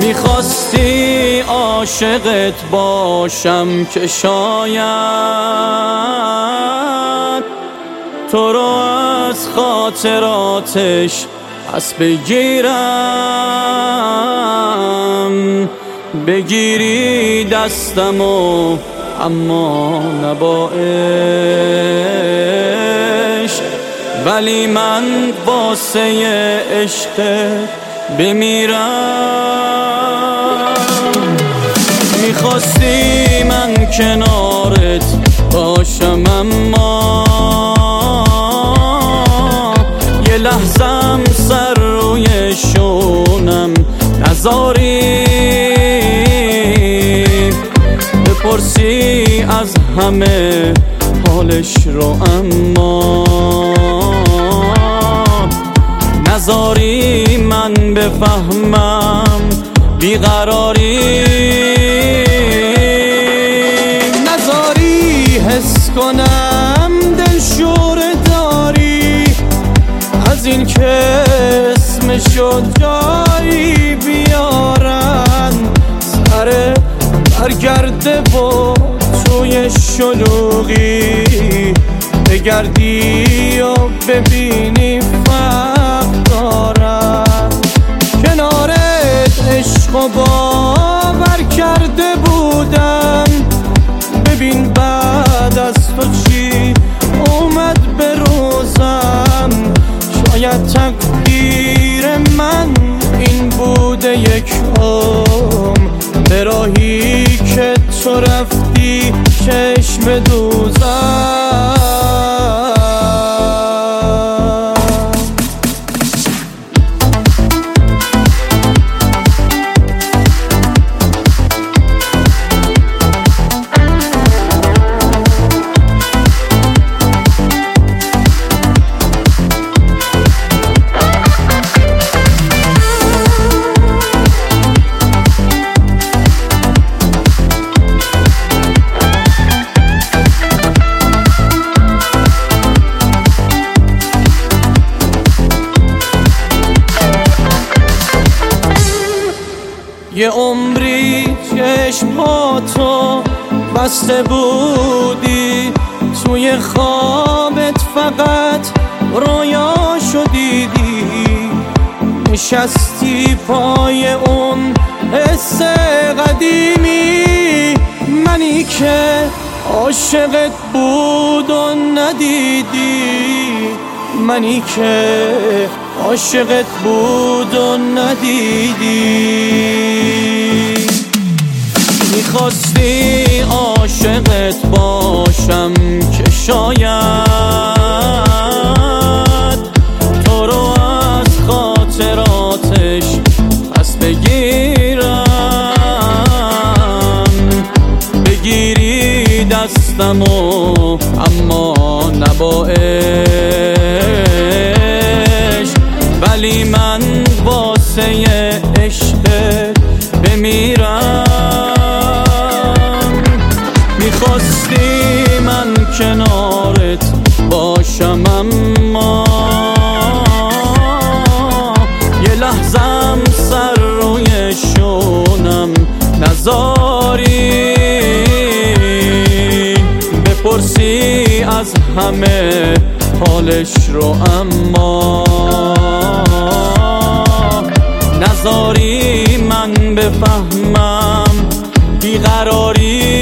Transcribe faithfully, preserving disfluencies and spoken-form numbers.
میخواستی عاشقت باشم که شاید تو رو از خاطراتش پس بگیرم، بگیری دستمو اما نبا عشق، ولی من واسه عشقت بمیرم. میخواستی من کنارت باشم اما یه لحظم سر روی شونم نذاری، بپرسی از همه حالش رو اما نذاری من بفهمم بیقراری، نذاری حس کنم دلشور داری از این که اسمشو جایی بیارن، سر برگرده و توی شلوغی بگردی و ببینی فرق دارم. کنارت عشق و باور کرده بودم، ببین بعد از تو چی اومد به روزم. شاید تقدیر من این بوده یک عمر، به راهی که تو رفتی چشم دوزم. یه عمری چشماتو بسته بودی، توی خوابت فقط رویاشو دیدی، نشستی پای اون حس قدیمی، منی که عاشقت بود و ندیدی، منی که عاشقت بود و ندیدی. میخواستی عاشقت باشم که شاید تو رو از خاطراتش پس بگیرم، بگیری دستمو اما نبا عشق، ولی من واسه عشقت بمیرم. میخواستی من کنارت باشم اما یه لحظم سر روی شونم نذاری، بپرسی از همه حالش رو اما نذاری من بفهمم بیقراری.